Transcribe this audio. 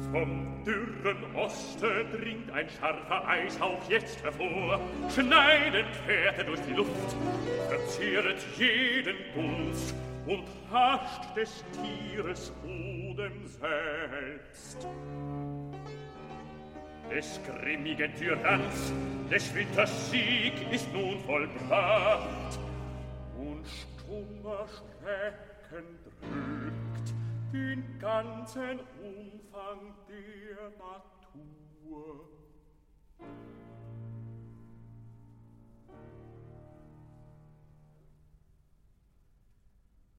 Vom dürren Oste dringt ein scharfer Eishauch jetzt hervor, schneidend fährt er durch die Luft, verzehret jeden Dunst und hascht des Tieres Odem selbst. Des grimmigen Tyranns, des Winters Sieg ist nun vollbracht, und stummer Schrecken drückt den ganzen Umfang der Natur.